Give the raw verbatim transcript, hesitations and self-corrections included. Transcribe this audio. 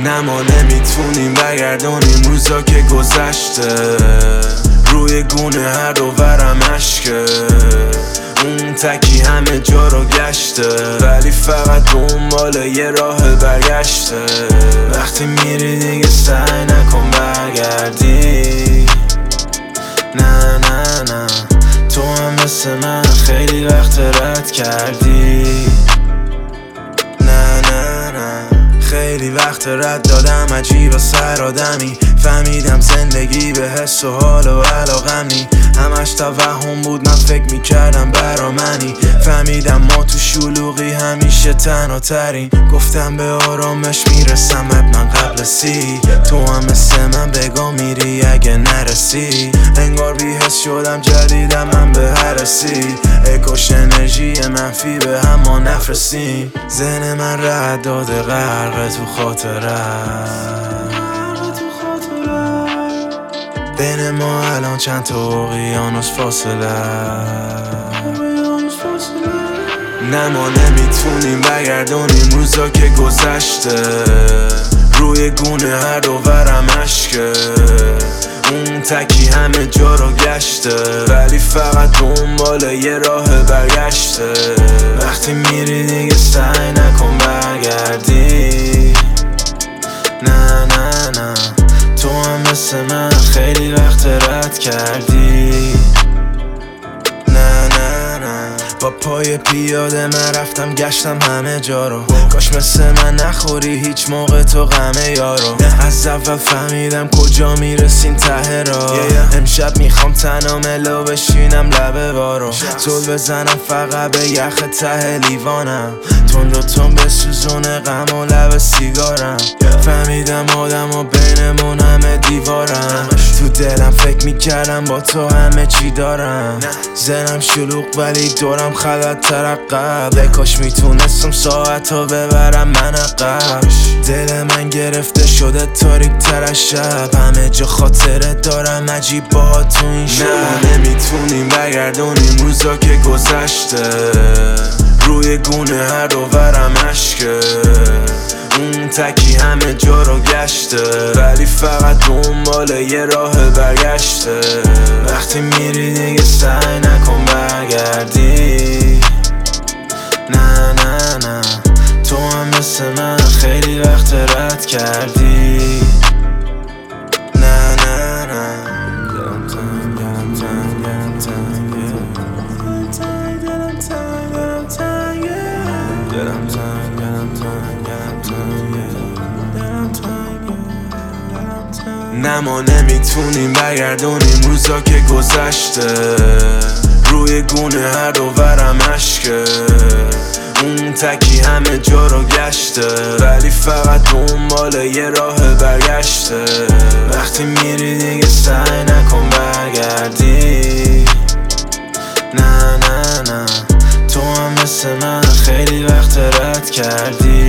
نه ما نمیتونیم برگردونیم روزا که گذشته، روی گونه هر دو ورم عشقه، اون تکی همه جا رو گشته، ولی فقط دنبال یه راه برگشته. وقتی میری دیگه سعی نکن برگردی، نه نه نه، تو هم مثل من خیلی وقت رد کردی، نه نه نه، خیلی وقت رد دادم عجیب و سر آدمی، فهمیدم زندگی به حس و حال و علاقم نی، همش توهم بود من فکر میکردم برا منی، فهمیدم ما تو شلوغی همیشه تنها ترین، گفتم به آرامش میرسم حتما قبل سی، تو هم مثل من بگا میری اگه نرسی، انگار بی حس شدم جدیدم من به هرسی، ای کاش انرژی منفی به هم ما نفرستیم، ذهن من رد داده غرق تو خاطرت، بین ما الان چند تا اقیانوس فاصله، نه ما نمیتونیم برگردونیم روزا که گذشته، روی گونه هر دو ورم عشقه، اون تکی همه جا رو گشته، ولی فقط دنبال یه راه برگشته. وقتی میری دیگه سعی نکن برگردی، نه نه نه، تو هم مثل من خیلی وقت رد کردی، نه نه نه، با پای پیاده من رفتم گشتم همه جا رو، کاش مثل من نخوری هیچ موقع تو غم یارو، از اول فهمیدم کجا میرسیم ته را، امشب میخوام تنها ملو بشینم لبه بارو، زل بزنم فقط به یخ ته لیوانم، تون رو تون بسوزونه غم و لب سیگارم، فهمیدم آدم و بینمون همه دیوارم، تو دلم فکر میکردم با تو همه چی دارم، زنم شلوغ ولی دورم خلط ترقب، کاش میتونستم ساعت ها ببرم من عقب، دل من گرفته شده تاریک تر از شب، همه جا خاطره دارم عجیب با تو این شب، نه نمیتونیم برگردونیم روزا که گذشته، روی گونه هر دو ورم عشقه، اون تکی همه جا رو گشته، ولی فقط دنبال یه راه برگشته. وقتی میری دیگه سعی نکن برگردی، نه نه نه، تو هم مثل من خیلی وقت رد کردی، نه نه نه، دلم تنگ دلم تنگ دلم تنگ دلم تنگ دلم تنگ دلم تنگ دلم تنگ نه ما نمیتونیم برگردونیم روزا که گذشته، روی گونه هر دو ورم عشقه، اون تکی همه جا رو گشته، ولی فقط دنبال یه راه برگشته. وقتی میری دیگه سعی نکن برگردی، نه نه نه، تو هم مثل من خیلی وقت رد کردی.